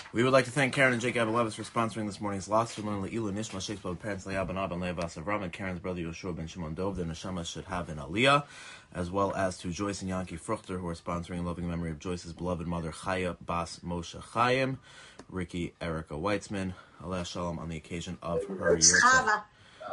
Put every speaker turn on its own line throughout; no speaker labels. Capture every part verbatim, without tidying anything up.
We would like to thank Karen and Jake Abelevis for sponsoring this morning's loss. To learn Le'ilu Nishma Shakespeare parents Leah Ben Ab and Leah Bas Avram and Karen's brother Yoshua Ben Shimon Dov. The neshama should have an aliyah, as well as to Joyce and Yankee Fruchter, who are sponsoring in loving memory of Joyce's beloved mother Chaya Bas Moshe Chaim, Ricky Erica Weitzman, Aleh Shalom, on the occasion of her year.
Chava.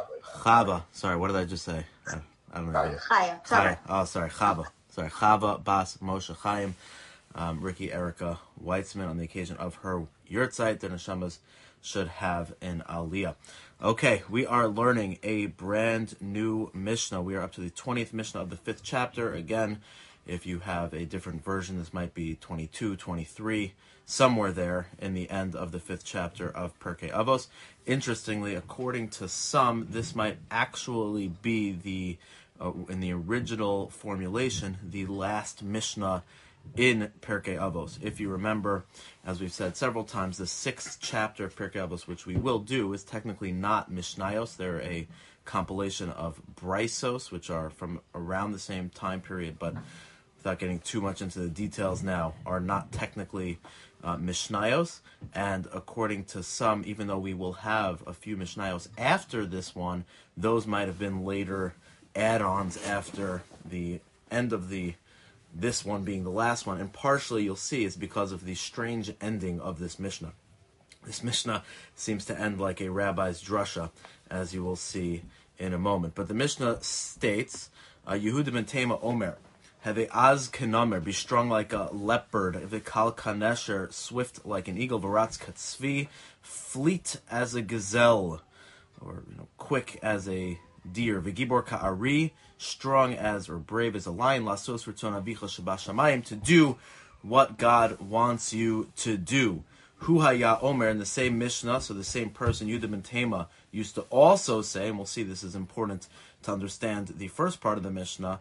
Chava. Sorry, what did I just say? I, I don't know.
Chaya. Sorry.
Chaya. Oh, sorry. Chava. Sorry. Chava Bas Moshe Chaim. Um, Ricky Erica Weitzman, on the occasion of her yurtzeit, the neshamas should have an aliyah. Okay, we are learning a brand new Mishnah. We are up to the twentieth Mishnah of the fifth chapter. Again, if you have a different version, this might be twenty-two, twenty-three, somewhere there in the end of the fifth chapter of Pirkei Avos. Interestingly, according to some, this might actually be the, uh, in the original formulation, the last Mishnah in Pirkei Avos. If you remember, as we've said several times, the sixth chapter of Pirkei Avos, which we will do, is technically not Mishnayos. They're a compilation of Braisos, which are from around the same time period, but without getting too much into the details now, are not technically uh, Mishnayos. And according to some, even though we will have a few Mishnayos after this one, those might have been later add-ons after the end of the this one being the last one, and partially you'll see it's because of the strange ending of this Mishnah. This Mishnah seems to end like a rabbi's drasha, as you will see in a moment. But the Mishnah states, Yehuda ben Tema Omer, have a az kenamer, be strong like a leopard, v'kal kanesher, swift like an eagle, v'ratz katzvi, fleet as a gazelle, or you know, quick as a deer, v'gibor ka'ari, strong as or brave as a lion, lasos ritzon avicha shabashamayim, to do what God wants you to do. Hu haya omer, in the same Mishnah, so the same person, Yehuda ben Tema, used to also say, and we'll see this is important to understand the first part of the Mishnah,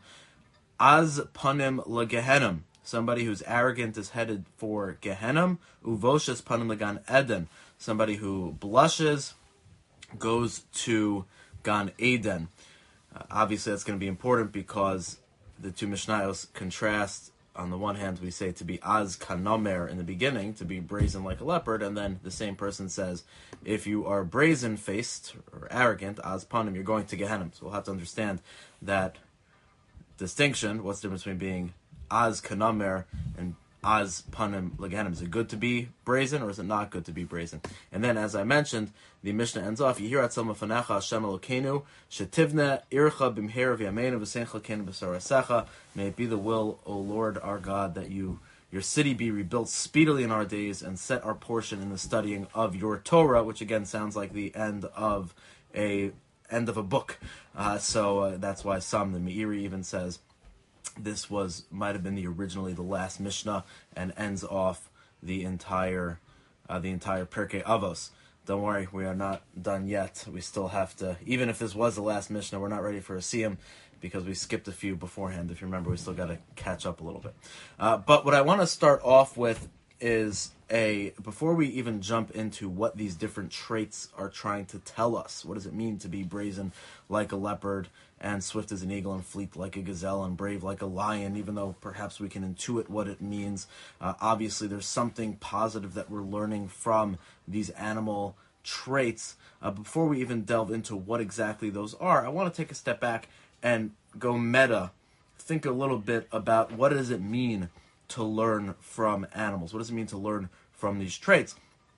az panim legehenim, somebody who's arrogant is headed for Gehenim, uvoshes panim legan eden, somebody who blushes goes to Gan Eden. Uh, obviously, that's going to be important because the two Mishnayos contrast. On the one hand, we say to be az kanomer in the beginning, to be brazen like a leopard, and then the same person says, if you are brazen-faced or arrogant, az panim, you're going to Gehenim. So we'll have to understand that distinction. What's the difference between being az kanomer and az panim legehenim? Is it good to be brazen, or is it not good to be brazen? And then, as I mentioned, the Mishnah ends off, Yihir atzal mafanecha Hashem Elokeinu, shetivne ircha bimher v'yameinu v'sencha kenu b'sarasecha. May it be the will, O Lord our God, that you your city be rebuilt speedily in our days, and set our portion in the studying of your Torah, which again sounds like the end of a end of a book. Uh, so uh, that's why some, the Meiri even says, this was might have been the originally the last Mishnah, and ends off the entire uh, the entire Pirkei Avos. Don't worry, we are not done yet. We still have to, even if this was the last Mishnah, we're not ready for a Siyum because we skipped a few beforehand. If you remember, we still got to catch up a little bit. Uh, but what I want to start off with is a, before we even jump into what these different traits are trying to tell us, what does it mean to be brazen like a leopard, and swift as an eagle, and fleet like a gazelle, and brave like a lion, even though perhaps we can intuit what it means. Uh, obviously, there's something positive that we're learning from these animal traits. Uh, before we even delve into what exactly those are, I want to take a step back and go meta, think a little bit about what does it mean to learn from animals? What does it mean to learn from these traits?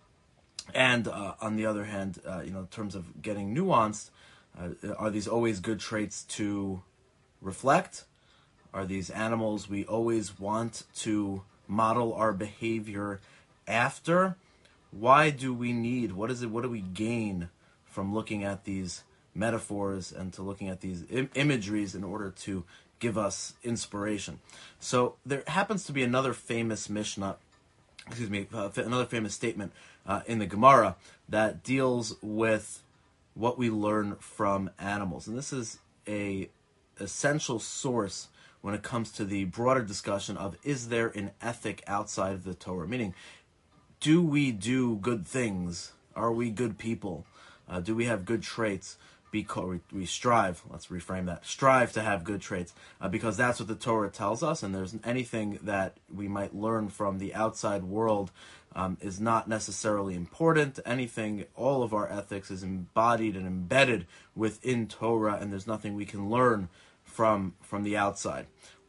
And uh, on the other hand, uh, you know, in terms of getting nuanced, Uh, are these always good traits to reflect? Are these animals we always want to model our behavior after? Why do we need, what is it, what do we gain from looking at these metaphors and to looking at these im- imageries in order to give us inspiration? So there happens to be another famous Mishnah, excuse me, uh, another famous statement uh, in the Gemara that deals with what we learn from animals. And this is a essential source when it comes to the broader discussion of, is there an ethic outside of the Torah? Meaning, do we do good things? Are we good people? Uh, do we have good traits? because we strive, let's reframe that, strive to have good traits, uh, because that's what the Torah tells us, and there's anything that we might learn from the outside world um, is not necessarily important. Anything, all of our ethics is embodied and embedded within Torah, and there's nothing we can learn from from the outside.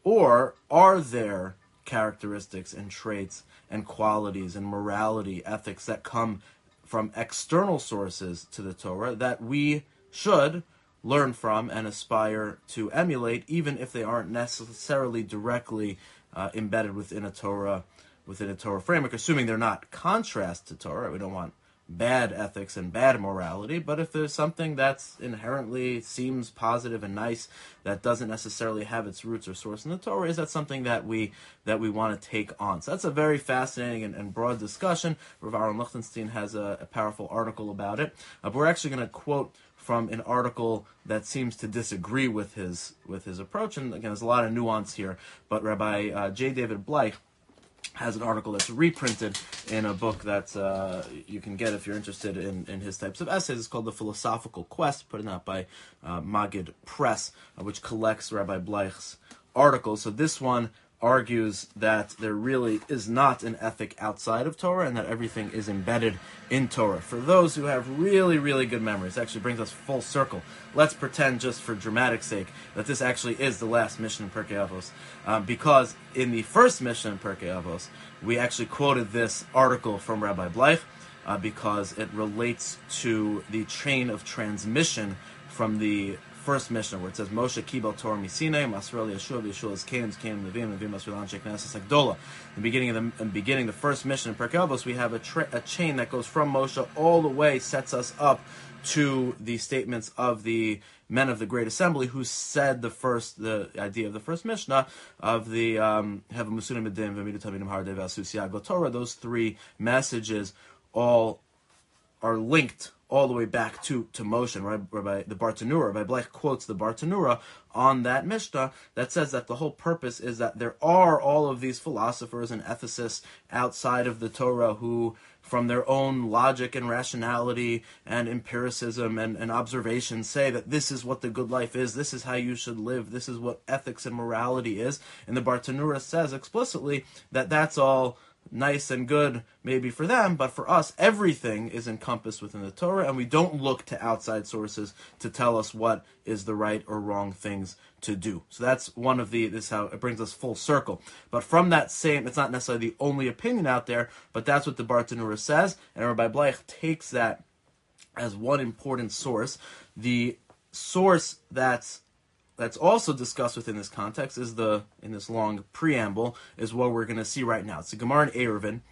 Or are there characteristics and traits and qualities and morality, ethics that come from external sources to the Torah that we should learn from and aspire to emulate, even if they aren't necessarily directly uh, embedded within a Torah, within a Torah framework, assuming they're not contrast to Torah. We don't want bad ethics and bad morality, but if there's something that's inherently seems positive and nice that doesn't necessarily have its roots or source in the Torah, is that something that we that we want to take on? So that's a very fascinating and, and broad discussion. Rav Aaron Lichtenstein has a, a powerful article about it. Uh, but we're actually going to quote from an article that seems to disagree with his with his approach, and again, there's a lot of nuance here. But Rabbi uh, J. David Bleich has an article that's reprinted in a book that uh, you can get if you're interested in, in his types of essays. It's called The Philosophical Quest, put out by uh, Magid Press, uh, which collects Rabbi Bleich's articles. So this one argues that there really is not an ethic outside of Torah and that everything is embedded in Torah. For those who have really, really good memories, it actually brings us full circle. Let's pretend, just for dramatic sake, that this actually is the last Mishnah in Pirkei Avos, um, because in the first Mishnah in Pirkei Avos, we actually quoted this article from Rabbi Bleich uh, because it relates to the chain of transmission from the first Mishnah, where it says Moshe Kibel Torah Misinai, Masrel Yeshua, Yeshua is Canaan, Canaan Levim, Levim Masrel Anshei Knesset Agdola. In the beginning of the in the beginning, the first Mishnah in Pirkei Avos, we have a, tra- a chain that goes from Moshe all the way, sets us up to the statements of the men of the Great Assembly, who said the first, the idea of the first Mishnah of the um, Heva Musunim Edim V'Midu Tamidim Hardei V'Asus Yag Torah. Those three messages all are linked all the way back to, to Moshe. And Rabbi, the Bartanura, Rabbi Bleich quotes the Bartanura on that Mishnah that says that the whole purpose is that there are all of these philosophers and ethicists outside of the Torah who, from their own logic and rationality and empiricism and, and observation, say that this is what the good life is, this is how you should live, this is what ethics and morality is. And the Bartanura says explicitly that that's all nice and good maybe for them, but for us, everything is encompassed within the Torah, and we don't look to outside sources to tell us what is the right or wrong things to do. So that's one of the, this is how it brings us full circle. But from that same, it's not necessarily the only opinion out there, but that's what the Bartanura says, and Rabbi Bleich takes that as one important source. The source that's That's also discussed within this context is the, in this long preamble, is what we're going to see right now. It's the Gemara in Eruvin.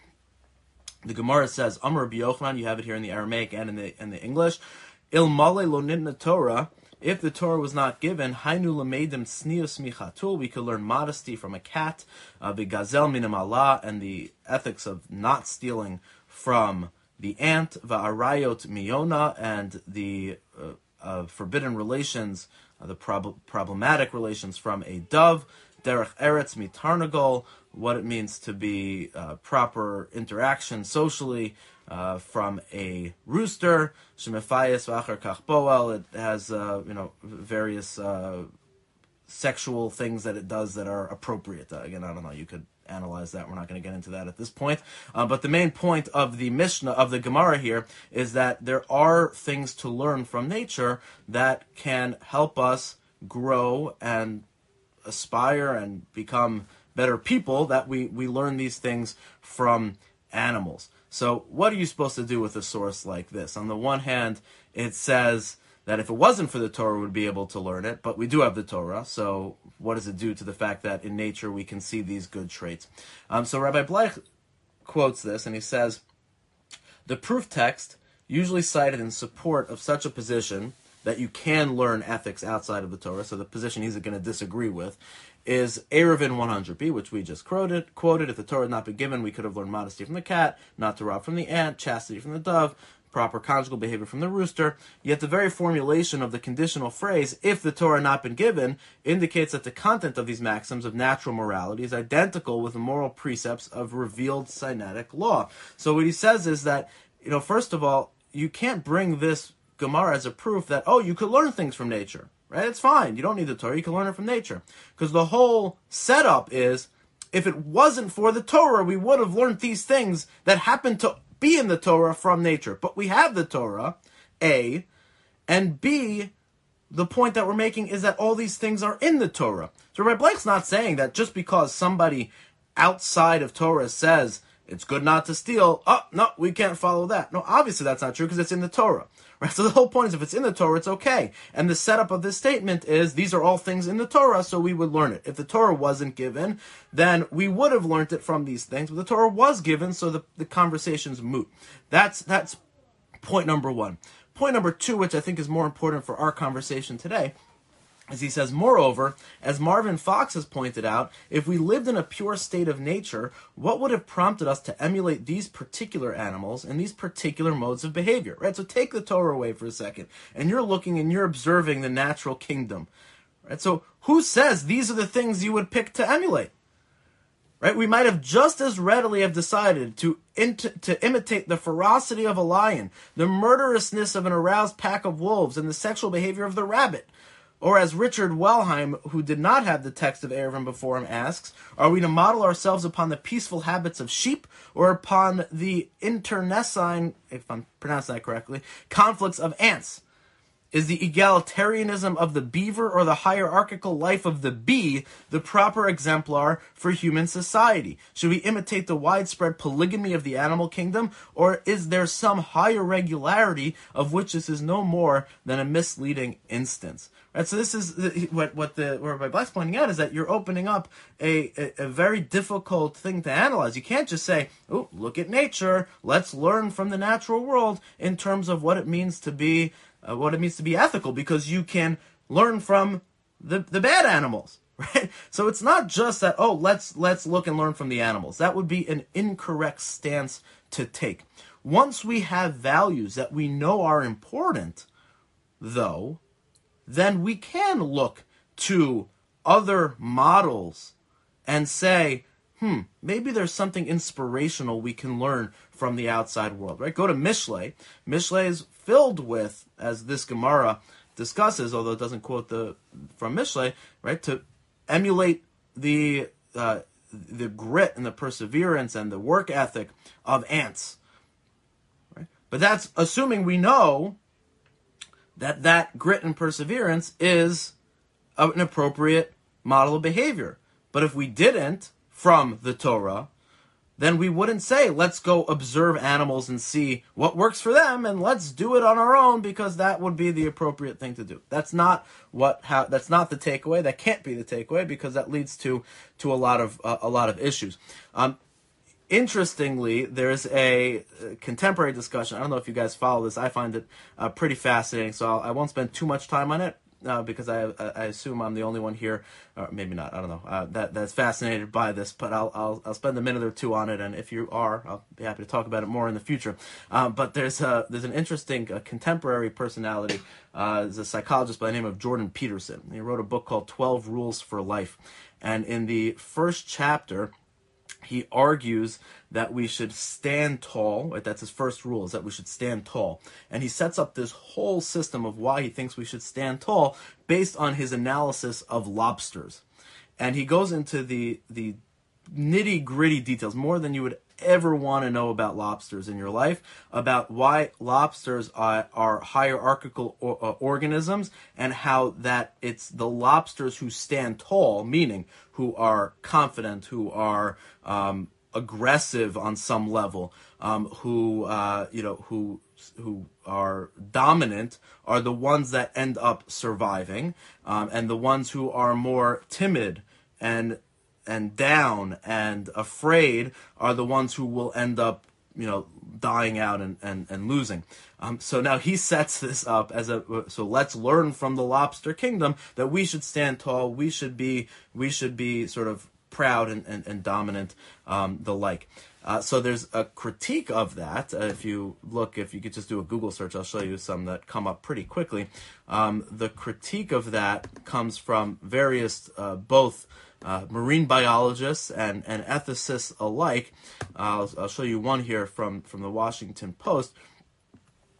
The Gemara says, Amar Rabbi Yochanan, you have it here in the Aramaic and in the in the English, Il male lo nitna Torah, if the Torah was not given, Hainu lameidim snius michatul, we could learn modesty from a cat, uh, the gazel minam Allah, and the ethics of not stealing from the ant, va'arayot miyona, and the uh, uh, forbidden relations, Uh, the prob- problematic relations from a dove, derech eretz mitarnagol, what it means to be uh, proper interaction socially uh, from a rooster, shemefayes v'achar kach boel, it has uh, you know various uh, sexual things that it does that are appropriate. Uh, again, I don't know, you could analyze that. We're not going to get into that at this point. Uh, but the main point of the Mishnah, of the Gemara here, is that there are things to learn from nature that can help us grow and aspire and become better people, that we, we learn these things from animals. So what are you supposed to do with a source like this? On the one hand, it says that if it wasn't for the Torah, we'd be able to learn it, but we do have the Torah, so what does it do to the fact that in nature we can see these good traits? Um, so Rabbi Bleich quotes this, and he says, the proof text usually cited in support of such a position that you can learn ethics outside of the Torah, so the position he's going to disagree with, is Eruvin one hundred b, which we just quoted. Quoted, if the Torah had not been given, we could have learned modesty from the cat, not to rob from the ant, chastity from the dove, proper conjugal behavior from the rooster. Yet the very formulation of the conditional phrase, if the Torah had not been given, indicates that the content of these maxims of natural morality is identical with the moral precepts of revealed Sinaitic law. So what he says is that, you know, first of all, you can't bring this Gemara as a proof that, oh, you could learn things from nature, right? It's fine. You don't need the Torah. You can learn it from nature. Because the whole setup is, if it wasn't for the Torah, we would have learned these things that happen to be in the Torah from nature. But we have the Torah, A, and B, the point that we're making is that all these things are in the Torah. So Rabbi Blake's not saying that just because somebody outside of Torah says it's good not to steal, oh, no, we can't follow that. No, obviously that's not true because it's in the Torah. Right? So the whole point is if it's in the Torah, it's okay. And the setup of this statement is these are all things in the Torah, so we would learn it. If the Torah wasn't given, then we would have learned it from these things. But the Torah was given, so the, the conversation's moot. That's, that's point number one. Point number two, which I think is more important for our conversation today, is he says, moreover, as Marvin Fox has pointed out, if we lived in a pure state of nature, what would have prompted us to emulate these particular animals and these particular modes of behavior? Right? So take the Torah away for a second, and you're looking and you're observing the natural kingdom. Right? So who says these are the things you would pick to emulate? Right? We might have just as readily have decided to int- to imitate the ferocity of a lion, the murderousness of an aroused pack of wolves, and the sexual behavior of the rabbit. Or as Richard Wellheim, who did not have the text of Eruvin before him, asks, are we to model ourselves upon the peaceful habits of sheep or upon the internecine, if I'm pronouncing that correctly, conflicts of ants? Is the egalitarianism of the beaver or the hierarchical life of the bee the proper exemplar for human society? Should we imitate the widespread polygamy of the animal kingdom, or is there some higher regularity of which this is no more than a misleading instance? Right, so this is the, what what the what Rabbi Black's pointing out is that you're opening up a, a, a very difficult thing to analyze. You can't just say, oh, look at nature, let's learn from the natural world in terms of what it means to be Uh, what it means to be ethical, because you can learn from the the bad animals, right? So it's not just that, oh, let's let's look and learn from the animals. That would be an incorrect stance to take. Once we have values that we know are important, though, then we can look to other models and say, hmm, maybe there's something inspirational we can learn from the outside world, right? Go to Mishlei. Mishlei is filled with, as this Gemara discusses, although it doesn't quote the from Mishlei, right, to emulate the uh, the grit and the perseverance and the work ethic of ants, right? But that's assuming we know that that grit and perseverance is an appropriate model of behavior. But if we didn't, from the Torah, then we wouldn't say, let's go observe animals and see what works for them, and let's do it on our own, because that would be the appropriate thing to do. That's not what how that's not the takeaway. That can't be the takeaway, because that leads to to a lot of uh, a lot of issues. Um, interestingly, there's a contemporary discussion. I don't know if you guys follow this. I find it uh, pretty fascinating, so I'll, I won't spend too much time on it. Uh, because I I assume I'm the only one here, or maybe not. I don't know. Uh, that that's fascinated by this, but I'll I'll I'll spend a minute or two on it, and if you are, I'll be happy to talk about it more in the future. Um, but there's a there's an interesting uh, contemporary personality. Uh, there's a psychologist by the name of Jordan Peterson. He wrote a book called twelve Rules for Life, and in the first chapter, he argues that we should stand tall. Right? That's his first rule, is that we should stand tall. And he sets up this whole system of why he thinks we should stand tall based on his analysis of lobsters. And he goes into the the nitty-gritty details, more than you would ever want to know about lobsters in your life, about why lobsters are, are hierarchical or, uh, organisms, and how that it's the lobsters who stand tall, meaning who are confident, who are um, aggressive on some level, um, who uh, you know who who are dominant, are the ones that end up surviving, um, and the ones who are more timid and and down and afraid are the ones who will end up, you know, dying out and, and, and losing. Um, so now he sets this up as a, so let's learn from the lobster kingdom that we should stand tall, we should be, we should be sort of proud and, and, and dominant, um, the like. Uh, so there's a critique of that. Uh, if you look, if you could just do a Google search, I'll show you some that come up pretty quickly. Um, the critique of that comes from various, uh, both Uh, marine biologists and, and ethicists alike. Uh, I'll, I'll show you one here from, from the Washington Post.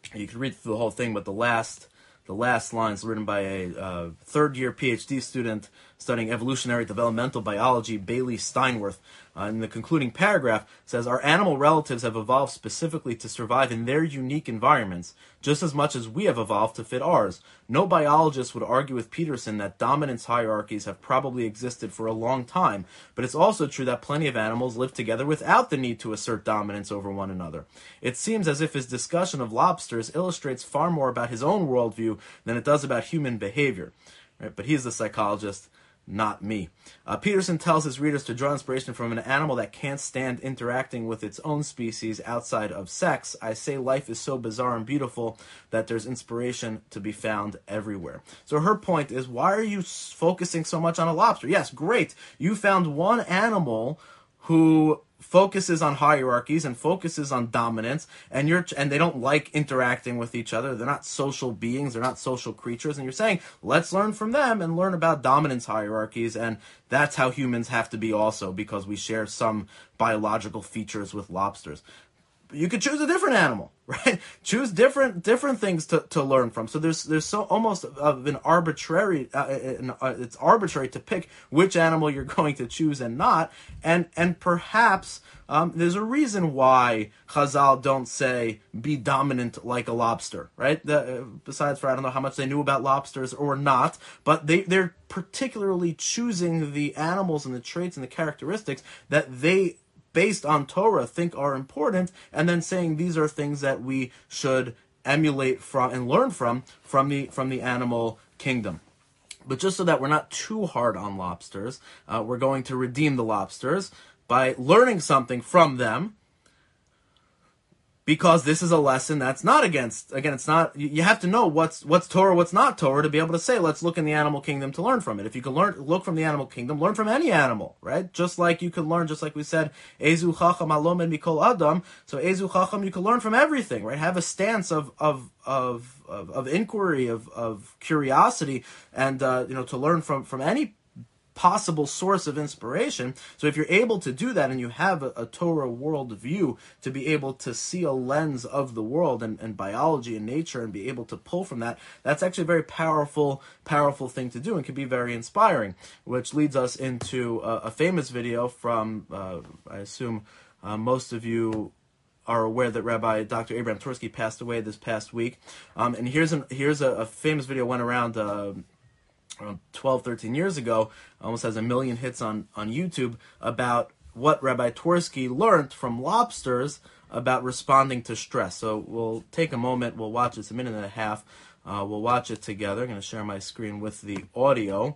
You could read through the whole thing, but the last the last line is written by a uh, third-year PhD student studying evolutionary developmental biology, Bailey Steinworth. Uh, in the concluding paragraph, it says, our animal relatives have evolved specifically to survive in their unique environments, just as much as we have evolved to fit ours. No biologist would argue with Peterson that dominance hierarchies have probably existed for a long time, but it's also true that plenty of animals live together without the need to assert dominance over one another. It seems as if his discussion of lobsters illustrates far more about his own worldview than it does about human behavior. Right? But he's the psychologist, not me. Uh, Peterson tells his readers to draw inspiration from an animal that can't stand interacting with its own species outside of sex. I say life is so bizarre and beautiful that there's inspiration to be found everywhere. So her point is, why are you focusing so much on a lobster? Yes, great. You found one animal who focuses on hierarchies and focuses on dominance, and you're and they don't like interacting with each other. They're not social beings, they're not social creatures, and you're saying, let's learn from them and learn about dominance hierarchies, and that's how humans have to be also, because we share some biological features with lobsters. You could choose a different animal, right? Choose different different things to, to learn from. So there's there's so almost of an arbitrary uh, an, uh, it's arbitrary to pick which animal you're going to choose and not, and and perhaps um, there's a reason why Chazal don't say be dominant like a lobster, right? The, uh, besides for I don't know how much they knew about lobsters or not, but they they're particularly choosing the animals and the traits and the characteristics that they, based on Torah, think are important, and then saying these are things that we should emulate from and learn from from the from the animal kingdom. But just so that we're not too hard on lobsters, uh, we're going to redeem the lobsters by learning something from them, because this is a lesson that's not against, again, it's not, you have to know what's what's Torah, what's not Torah, to be able to say, let's look in the animal kingdom to learn from it. If you can learn, look from the animal kingdom, learn from any animal, right? Just like you can learn, just like we said, Ezu Chacham Alomen Mikol Adam, so Ezu Chacham, you can learn from everything, right? Have a stance of, of, of, of, of inquiry, of, of curiosity, and, uh, you know, to learn from, from any possible source of inspiration. So if you're able to do that, and you have a, a Torah worldview to be able to see a lens of the world and, and biology and nature, and be able to pull from that, that's actually a very powerful, powerful thing to do, and can be very inspiring, which leads us into a, a famous video from, uh, I assume uh, most of you are aware that Rabbi Doctor Abraham Twersky passed away this past week. Um, and here's, an, here's a, a famous video went around uh, around twelve, thirteen years ago, almost has a million hits on, on YouTube, about what Rabbi Twersky learned from lobsters about responding to stress. So we'll take a moment, we'll watch it, it's a minute and a half, uh, we'll watch it together. I'm going to share my screen with the audio.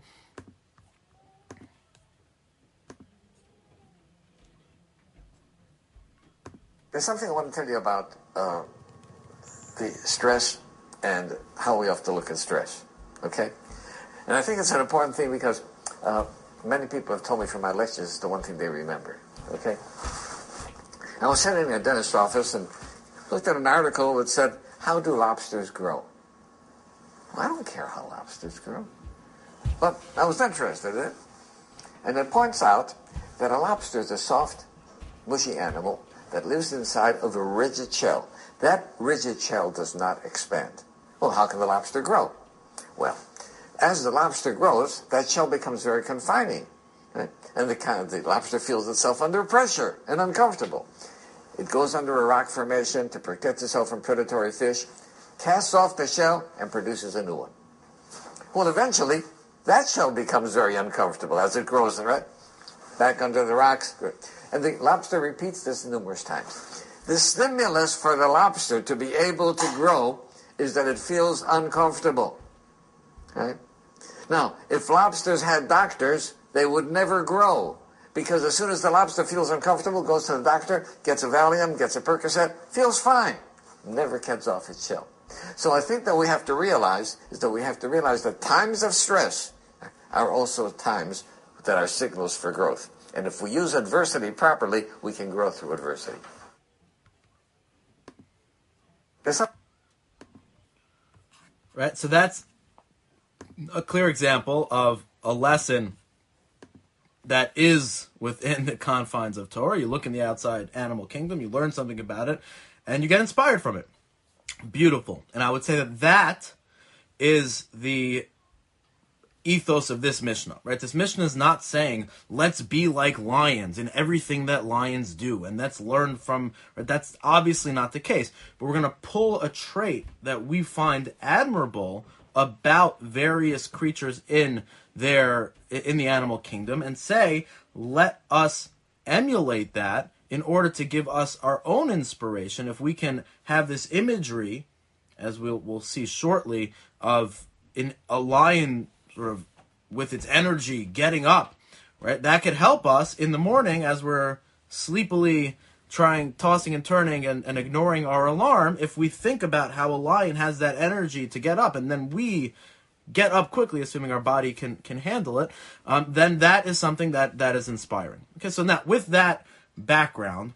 There's something I want to tell you about uh, the stress and how we have to look at stress, okay? And I think it's an important thing, because uh, many people have told me from my lectures it's the one thing they remember, okay? I was sitting in a dentist's office and looked at an article that said, how do lobsters grow? Well, I don't care how lobsters grow. But I was interested in it. And it points out that a lobster is a soft, mushy animal that lives inside of a rigid shell. That rigid shell does not expand. Well, how can the lobster grow? Well, as the lobster grows, that shell becomes very confining. Right? And the, kind of, the lobster feels itself under pressure and uncomfortable. It goes under a rock formation to protect itself from predatory fish, casts off the shell, and produces a new one. Well, eventually, that shell becomes very uncomfortable as it grows, right? Back under the rocks. Good. And the lobster repeats this numerous times. The stimulus for the lobster to be able to grow is that it feels uncomfortable. Right? Now, if lobsters had doctors, they would never grow. Because as soon as the lobster feels uncomfortable, goes to the doctor, gets a Valium, gets a Percocet, feels fine. Never gets off its shell. So I think that we have to realize is that we have to realize that times of stress are also times that are signals for growth. And if we use adversity properly, we can grow through adversity. There's some-
Right, so that's a clear example of a lesson that is within the confines of Torah. You look in the outside animal kingdom, you learn something about it, and you get inspired from it. Beautiful. And I would say that that is the ethos of this Mishnah, right? This Mishnah is not saying, let's be like lions in everything that lions do, and let's learn from, right? That's obviously not the case. But we're going to pull a trait that we find admirable about various creatures in their, in the animal kingdom and say, let us emulate that in order to give us our own inspiration. If we can have this imagery, as we'll, we'll see shortly, of in a lion sort of with its energy getting up, right? That could help us in the morning as we're sleepily trying, tossing and turning and, and ignoring our alarm. If we think about how a lion has that energy to get up, and then we get up quickly, assuming our body can can handle it, um, then that is something that, that is inspiring. Okay, so now with that background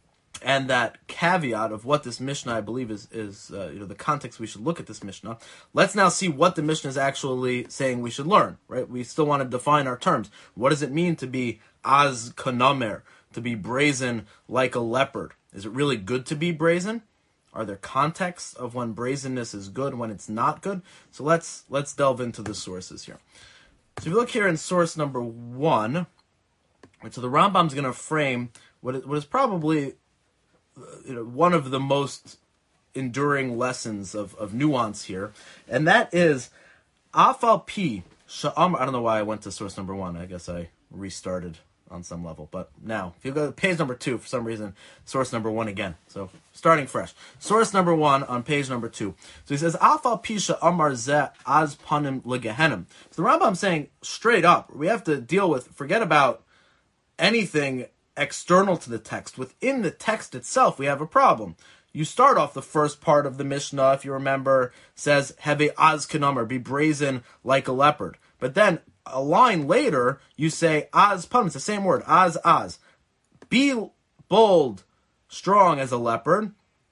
and that caveat of what this Mishnah, I believe, is, is uh, you know, the context we should look at this Mishnah, let's now see what the Mishnah is actually saying we should learn, right? We still want to define our terms. What does it mean to be az kanamer, to be brazen like a leopard? Is it really good to be brazen? Are there contexts of when brazenness is good, when it's not good? So let's let's delve into the sources here. So if you look here in source number one, right, so the Rambam's going to frame what is, what is probably you know, one of the most enduring lessons of, of nuance here, and that is Afal Pi Sha'am. I don't know why I went to source number one. I guess I restarted on some level. But now, if you go to page number two, for some reason, source number one again. So starting fresh. Source number one on page number two. So he says, Afal Pi Sha'amar Zeh Az Panim Legehenim. So the Rambam's saying straight up, we have to deal with, forget about anything external to the text. Within the text itself, we have a problem. You start off the first part of the Mishnah, if you remember, says, Heve az kanamer, be brazen like a leopard. But then, a line later, you say, az panim, it's the same word, az az. Be bold, strong as a leopard,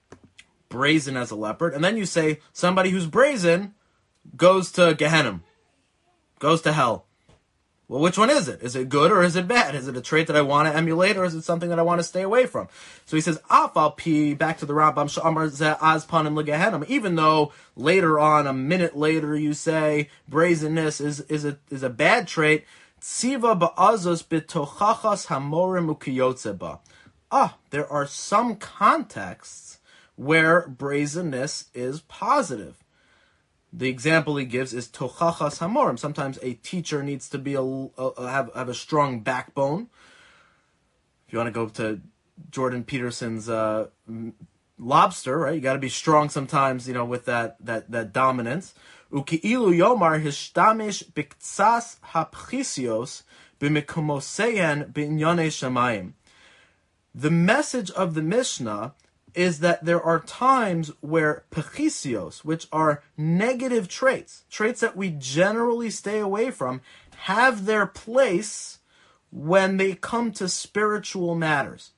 brazen as a leopard. And then you say, somebody who's brazen goes to Gehenna, goes to hell. Well, which one is it? Is it good or is it bad? Is it a trait that I want to emulate or is it something that I want to stay away from? So he says, Afal Pi, back to the Rambam, Sha'amar Zeh Az Panim Legehenim. Even though later on, a minute later, you say brazenness is, is, a, is a bad trait, Tziva ba'azos b'tochachas hamorim ukiyotze ba. Ah, there are some contexts where brazenness is positive. The example he gives is tochachas hamorim. Sometimes a teacher needs to be a, a, have have a strong backbone. If you want to go to Jordan Peterson's uh, Lobster, right? You got to be strong sometimes, you know, with that that that dominance. Uki'ilu yomar hishtamish biktsas hapchisios b'mikomoseyen b'inyane shamayim. The message of the Mishnah is that there are times where pechisios, which are negative traits, traits that we generally stay away from, have their place when they come to spiritual matters.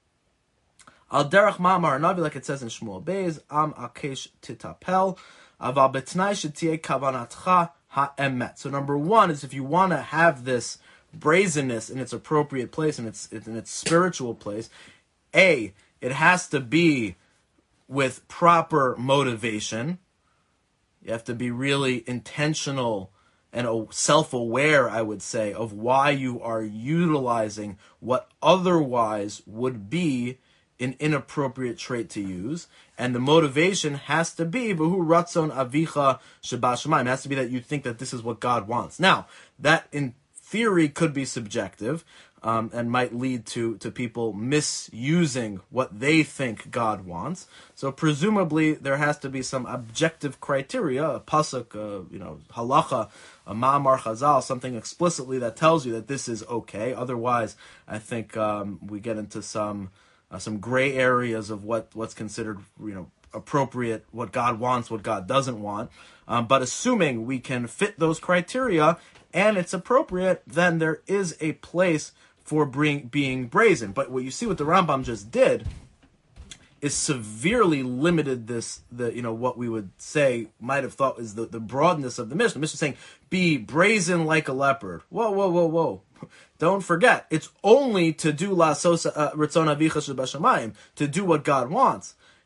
Al derech ma'amar navi, like it says in Shmuel Beis, am akesh titapel, aval betnai shetiye kavanatcha ha'emet. So number one is if you want to have this brazenness in its appropriate place, in its in its spiritual place, A, it has to be with proper motivation. You have to be really intentional and self-aware, I would say, of why you are utilizing what otherwise would be an inappropriate trait to use. And the motivation has to be v'hu ratzon avicha shebashamayim. It has to be that you think that this is what God wants. Now, that in theory could be subjective. Um, and might lead to, to people misusing what they think God wants. So presumably there has to be some objective criteria, a pasuk, uh, you know, halacha, a ma'amar chazal, something explicitly that tells you that this is okay. Otherwise, I think um, we get into some uh, some gray areas of what, what's considered, you know, appropriate, what God wants, what God doesn't want. Um, but assuming we can fit those criteria and it's appropriate, then there is a place for bring, being brazen. But what you see what the Rambam just did is severely limited this, the you know, what we would say, might have thought is the, the broadness of the Mishnah. The Mishnah is saying, be brazen like a leopard. Whoa, whoa, whoa, whoa. Don't forget, it's only to do la sosa ritzon avicha shebashamayim, to do what God wants.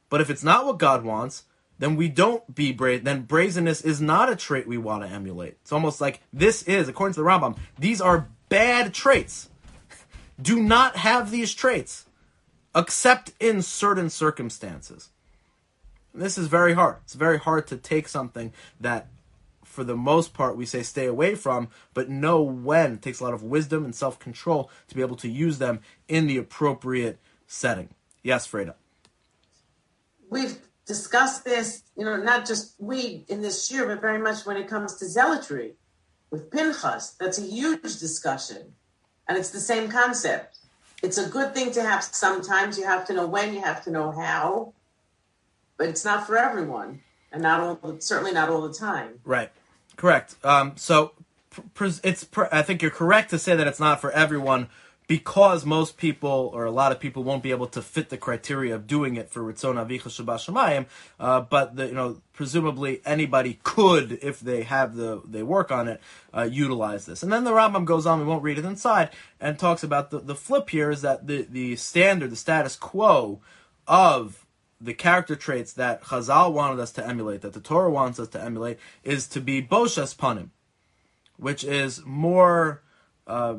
But if it's not what God wants, then we don't be brazen. Then brazenness is not a trait we want to emulate. It's almost like this is, according to the Rambam, these are bad traits. Do not have these traits, except in certain circumstances. And this is very hard. It's very hard to take something that, for the most part, we say stay away from, but know when. It takes a lot of wisdom and self-control to be able to use them in the appropriate setting. Yes, Freda.
We've discussed this, you know, not just we in this year, but very much when it comes to zealotry with Pinchas. That's a huge discussion. And it's the same concept. It's a good thing to have sometimes. You have to know when, you have to know how. But it's not for everyone. And not all, certainly not all the time.
Right. Correct. Um, so it's. I think you're correct to say that it's not for everyone, because most people, or a lot of people, won't be able to fit the criteria of doing it for Ritzon Avicha Shabbat uh, but the, you know, presumably anybody could, if they have the, they work on it, uh, utilize this. And then the Rambam goes on, we won't read it inside, and talks about the, the flip here is that the, the standard, the status quo of the character traits that Chazal wanted us to emulate, that the Torah wants us to emulate, is to be Boshas Panim, which is more... Uh,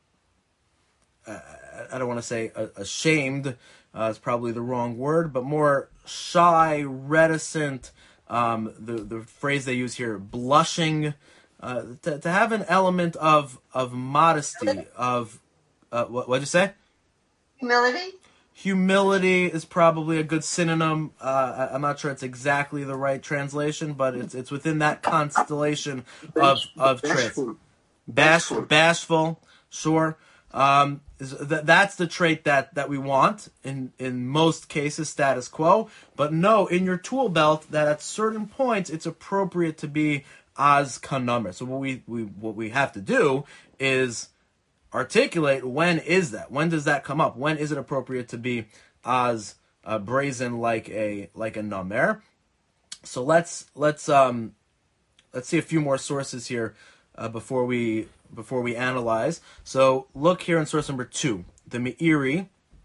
I don't want to say ashamed, uh, is probably the wrong word, but more shy, reticent, um, the, the phrase they use here, blushing, uh, to, to have an element of of modesty, of, uh, what what'd you say?
Humility?
Humility is probably a good synonym. Uh, I, I'm not sure it's exactly the right translation, but it's it's within that constellation of, of traits. Bash, bashful, sure. Um, is th- that's the trait that, that we want in, in most cases, status quo. But know in your tool belt that at certain points it's appropriate to be az kanamer. So what we, we what we have to do is articulate when is that? When does that come up? When is it appropriate to be az uh, brazen like a like a namer? So let's let's um let's see a few more sources here uh, before we. before we analyze. So look here in source number two. The Meiri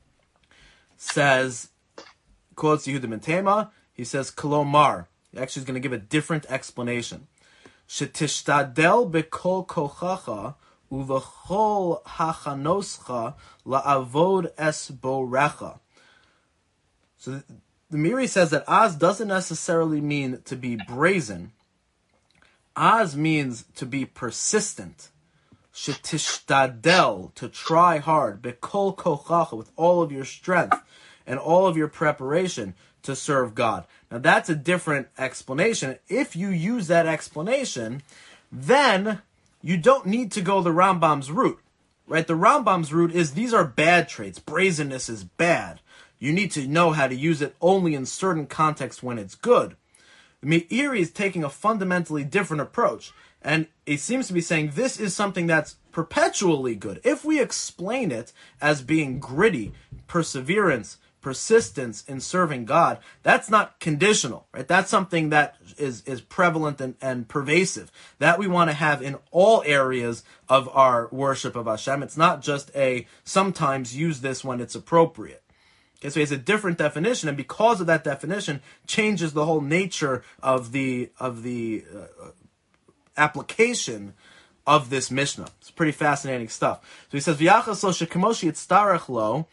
says, quotes Yehuda ben Tema, he says, Kolomar. He actually is going to give a different explanation. Shetishtadel bekol kochacha uvechol hachanoscha la'avod es borecha. So the Meiri says that Az doesn't necessarily mean to be brazen. Az means to be persistent. Shetishtadel, to try hard, bekol kochacha, with all of your strength and all of your preparation to serve God. Now that's a different explanation. If you use that explanation, then you don't need to go the Rambam's route, right? The Rambam's route is these are bad traits. Brazenness is bad. You need to know how to use it only in certain contexts when it's good. The Meiri is taking a fundamentally different approach. And it seems to be saying this is something that's perpetually good. If we explain it as being gritty, perseverance, persistence in serving God, that's not conditional, right? That's something that is, is prevalent and, and pervasive, that we want to have in all areas of our worship of Hashem. It's not just a sometimes use this when it's appropriate. Okay, so he has a different definition, and because of that definition, changes the whole nature of the of the uh, application of this Mishnah. It's pretty fascinating stuff. So he says, "V'yachas lo shekemoshi yitztarech lo."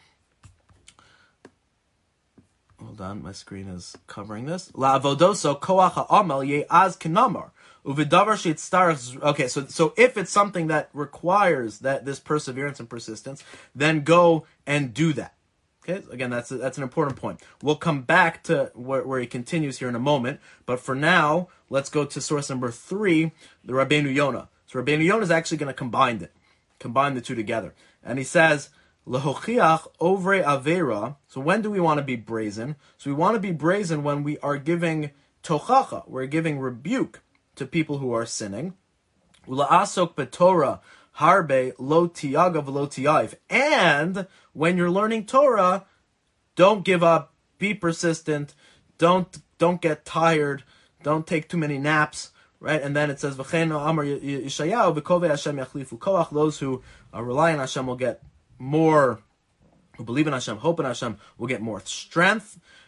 Hold on, my screen is covering this. La'avodoso koach ha'amal ye'az kenamar uvidavar sheyitztarech. Okay, so so if it's something that requires that this perseverance and persistence, then go and do that. Okay, again, that's a, that's an important point. We'll come back to where, where he continues here in a moment, but for now, let's go to source number three, the Rabbeinu Yonah. So Rabbeinu Yonah is actually going to combine it, combine the two together, and he says, "Lehochiach ovre avera." So when do we want to be brazen? So we want to be brazen when we are giving tochacha, we're giving rebuke to people who are sinning. Ula'asok b'Torah harbe lo tiyaga v'lo tiyaif. And when you're learning Torah, don't give up, be persistent, don't don't get tired, don't take too many naps, right? And then it says, V'chein amar Yeshayahu v'kovei Hashem yachlifu koach. Those who uh, rely on Hashem will get more, who believe in Hashem, hope in Hashem, will get more strength.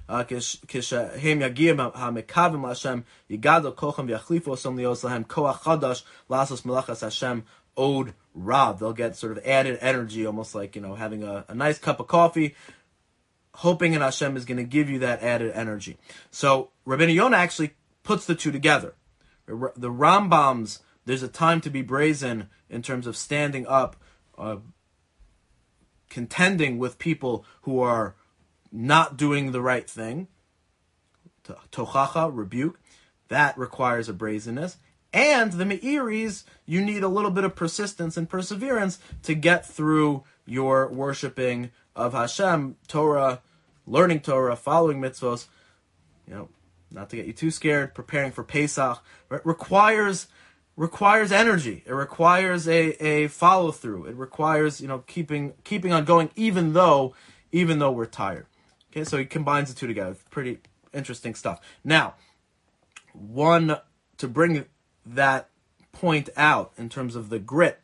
כשהם יגיעו המקווים להשם, יגדל כוחם ויחליפו אותם להיות להם כוח חדש לעשות מלאכת השם od rab. They'll get sort of added energy, almost like, you know, having a, a nice cup of coffee, hoping in Hashem is going to give you that added energy. So Rabbeinu Yonah actually puts the two together. The Rambam's, there's a time to be brazen in terms of standing up, uh, contending with people who are not doing the right thing. Tochacha, rebuke, that requires a brazenness. And the Me'iris, you need a little bit of persistence and perseverance to get through your worshiping of Hashem, Torah, learning Torah, following mitzvos. You know, not to get you too scared, preparing for Pesach. It requires requires energy. It requires a, a follow through. It requires, you know, keeping keeping on going, even though even though we're tired. Okay, so he combines the two together. Pretty interesting stuff. Now, one to bring that point out in terms of the grit.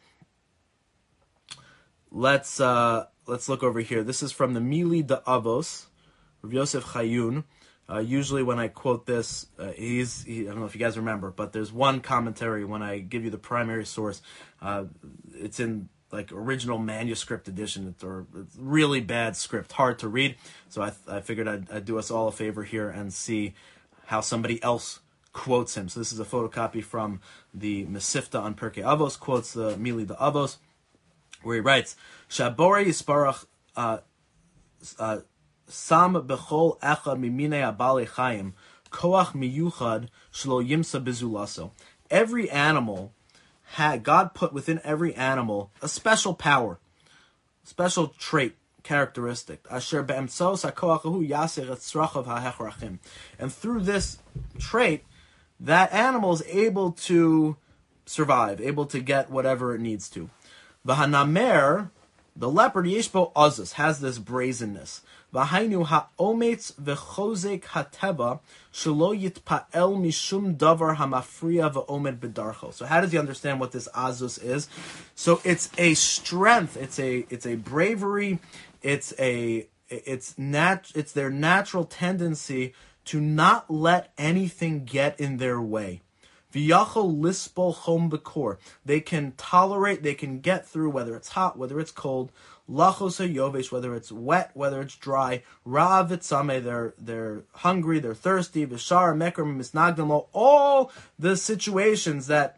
Let's uh, let's look over here. This is from the Mili de Avos, Rav Yosef Chayun. Uh, usually when I quote this, uh, he's, he, I don't know if you guys remember, but there's one commentary when I give you the primary source. Uh, it's in like original manuscript edition, it's, or it's really bad script, hard to read. So I, I figured I'd, I'd do us all a favor here and see how somebody else quotes him. So this is a photocopy from the Mesifta on Pirkei Avos, quotes the Mili de Avos, where he writes, Shabore Yisparach uh, uh, Sam bechol echad miminei abale chayim koach miyuchad shlo yimsa bezulaso. Every animal had God put within every animal a special power, special trait, characteristic. Asher be'emtzos hakoachahu yaser etzrachav ha'hechrachim. And through this trait, that animal is able to survive, able to get whatever it needs to. V'hanamer, the leopard, yeshbo azus, has this brazenness. V'hainu ha'ometz v'chozek hateva shelo yitpa'el mishum davar hamafriya v'omed b'darcho. So how does he understand what this azus is? So it's a strength, it's a it's a bravery, it's a it's nat it's their natural tendency to not let anything get in their way. V'yachol lispol chom b'kor. They can tolerate, they can get through, whether it's hot, whether it's cold. Lachos hayovesh, whether it's wet, whether it's dry. Ra v'tzameh, they're they're hungry, they're thirsty. V'shar mekar misnagdamo, all the situations that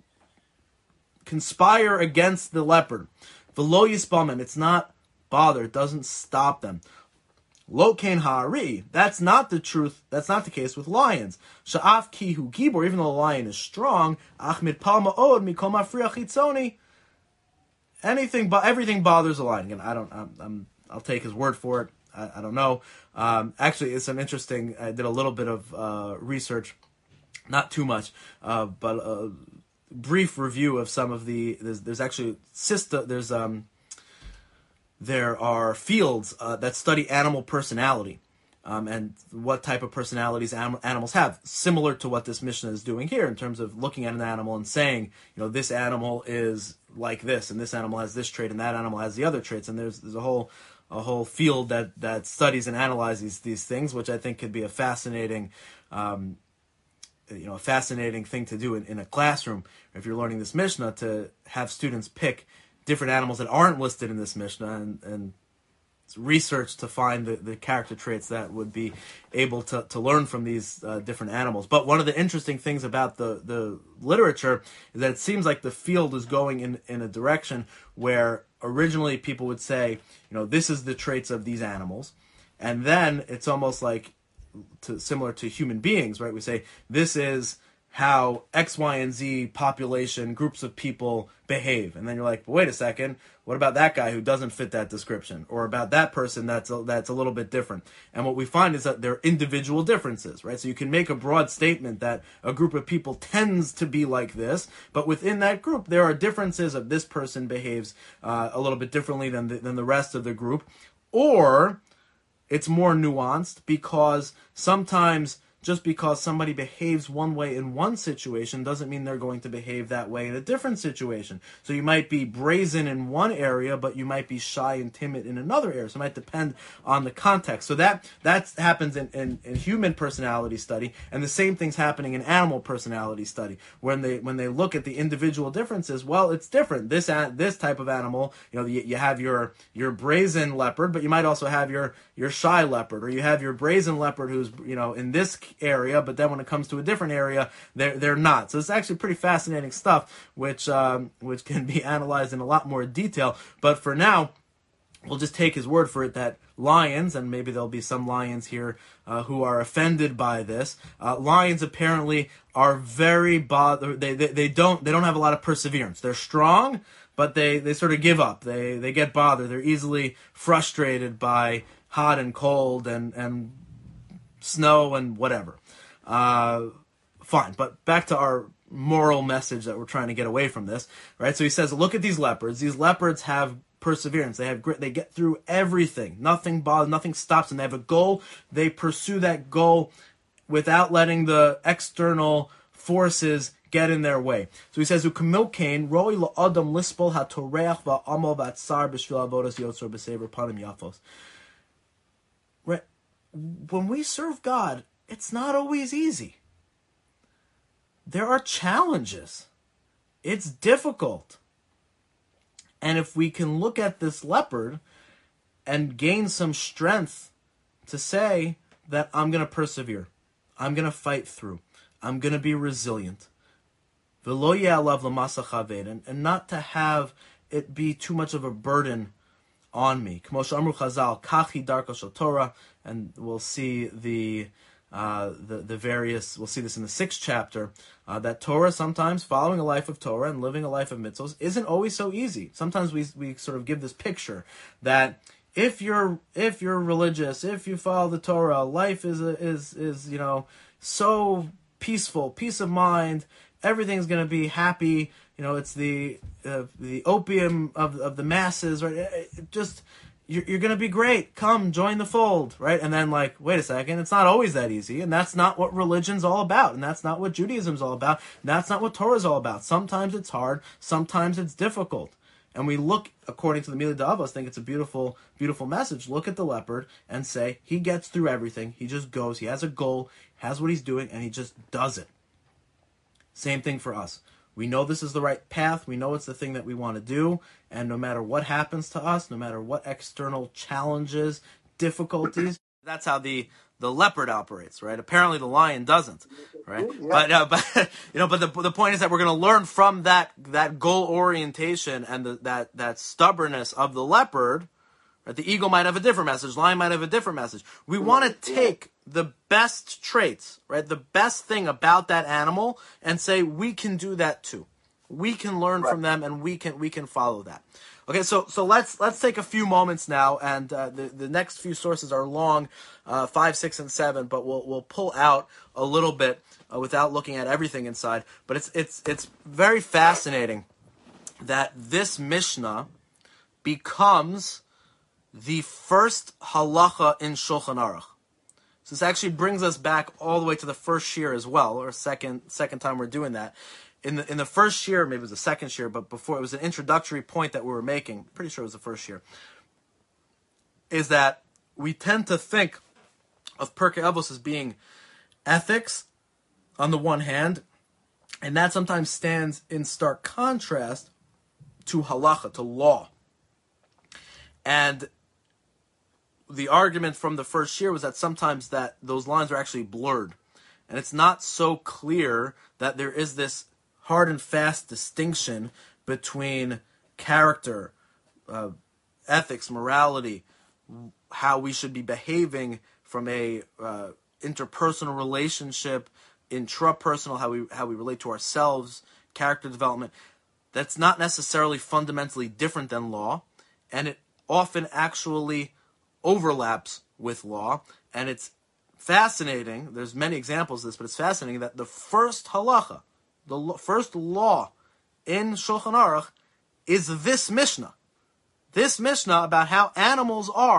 conspire against the leopard. V'lo yispamem, it's not bothered, it doesn't stop them. Lo kain ha'ari, that's not the truth, that's not the case with lions. Sha'af ki hu gibor, even though the lion is strong, ach mitpal ma'od mikol mafriach chitzoni, anything, but everything bothers a lion. Again, I don't, I'm, I'm, I'll take his word for it. I, I don't know. Um, actually, it's an interesting. I did a little bit of uh, research, not too much, uh, but a brief review of some of the. There's, there's actually system. There's um. There are fields uh, that study animal personality. Um, and what type of personalities anim- animals have, similar to what this Mishnah is doing here in terms of looking at an animal and saying, you know, this animal is like this, and this animal has this trait, and that animal has the other traits. And there's there's a whole a whole field that, that studies and analyzes these things, which I think could be a fascinating, um, you know, a fascinating thing to do in, in a classroom if you're learning this Mishnah, to have students pick different animals that aren't listed in this Mishnah and and research to find the, the character traits that would be able to, to learn from these uh, different animals. But one of the interesting things about the, the literature is that it seems like the field is going in, in a direction where originally people would say, you know, this is the traits of these animals. And then it's almost like to, similar to human beings, right? We say, this is how X, Y, and Z population, groups of people behave. And then you're like, well, wait a second, what about that guy who doesn't fit that description? Or about that person that's a, that's a little bit different? And what we find is that there are individual differences, right? So you can make a broad statement that a group of people tends to be like this, but within that group, there are differences of this person behaves uh, a little bit differently than the, than the rest of the group. Or it's more nuanced because sometimes just because somebody behaves one way in one situation doesn't mean they're going to behave that way in a different situation. So you might be brazen in one area, but you might be shy and timid in another area. So it might depend on the context. So that that happens in, in, in human personality study, and the same thing's happening in animal personality study. When they when they look at the individual differences, well, it's different. This this type of animal, you know, you, you have your your brazen leopard, but you might also have your your shy leopard, or you have your brazen leopard who's, you know, in this area, but then when it comes to a different area, they're they're not. So it's actually pretty fascinating stuff, which um, which can be analyzed in a lot more detail. But for now, we'll just take his word for it that lions, and maybe there'll be some lions here uh, who are offended by this. Uh, lions apparently are very bothered. They, they they don't they don't have a lot of perseverance. They're strong, but they, they sort of give up. They they get bothered. They're easily frustrated by hot and cold and and snow and whatever. Uh, fine, but back to our moral message that we're trying to get away from this, right? So he says, look at these leopards. These leopards have perseverance. They have grit. They get through everything. Nothing bothers. Nothing stops them. They have a goal. They pursue that goal without letting the external forces get in their way. So he says, "Ukamilkain roi la'adam lispol hatoreach va'amal v'atzar b'shvil avodas yotzor b'sever panim yafos." Right? When we serve God, it's not always easy. There are challenges. It's difficult. And if we can look at this leopard and gain some strength to say that I'm going to persevere, I'm going to fight through, I'm going to be resilient, and, and not to have it be too much of a burden on me. And we'll see the uh, the the various. We'll see this in the sixth chapter. Uh, that Torah, sometimes following a life of Torah and living a life of mitzvos, isn't always so easy. Sometimes we we sort of give this picture that if you're if you're religious, if you follow the Torah, life is is is you know so peaceful, peace of mind. Everything's going to be happy. You know, it's the uh, the opium of of the masses, right? It, it just you're, you're going to be great. Come, join the fold, right? And then, like, wait a second, it's not always that easy, and that's not what religion's all about, and that's not what Judaism's all about, and that's not what Torah's all about. Sometimes it's hard, sometimes it's difficult. And we look, according to the Mili D'Avos, think it's a beautiful, beautiful message. Look at the leopard and say, he gets through everything. He just goes. He has a goal, has what he's doing, and he just does it. Same thing for us. We know this is the right path. We know it's the thing that we want to do. And no matter what happens to us, no matter what external challenges, difficulties, that's how the, the leopard operates, right? Apparently the lion doesn't, right? Yeah. But uh, but you know, but the the point is that we're going to learn from that that goal orientation and the, that that stubbornness of the leopard. Right? The eagle might have a different message. Lion might have a different message. We want to take the best traits, right? The best thing about that animal, and say we can do that too. We can learn right. from them, and we can we can follow that. Okay, so so let's let's take a few moments now, and uh, the the next few sources are long, uh, five, six, and seven, but we'll we'll pull out a little bit uh, without looking at everything inside. But it's it's it's very fascinating that this Mishnah becomes the first halacha in Shulchan Aruch. So this actually brings us back all the way to the first shir as well, or second second time we're doing that. In the in the first shir, maybe it was the second shir, but before, it was an introductory point that we were making. Pretty sure it was the first shir. Is that we tend to think of Pirkei Avos as being ethics on the one hand, and that sometimes stands in stark contrast to halacha, to law. And the argument from the first shir was that sometimes that those lines are actually blurred, and it's not so clear that there is this hard and fast distinction between character, uh, ethics, morality, how we should be behaving from a uh, interpersonal relationship, intrapersonal, how we how we relate to ourselves, character development. That's not necessarily fundamentally different than law, and it often actually overlaps with law. And it's fascinating, there's many examples of this, but it's fascinating that the first halacha, the first law in Shulchan Aruch is this Mishnah. This Mishnah about how animals are,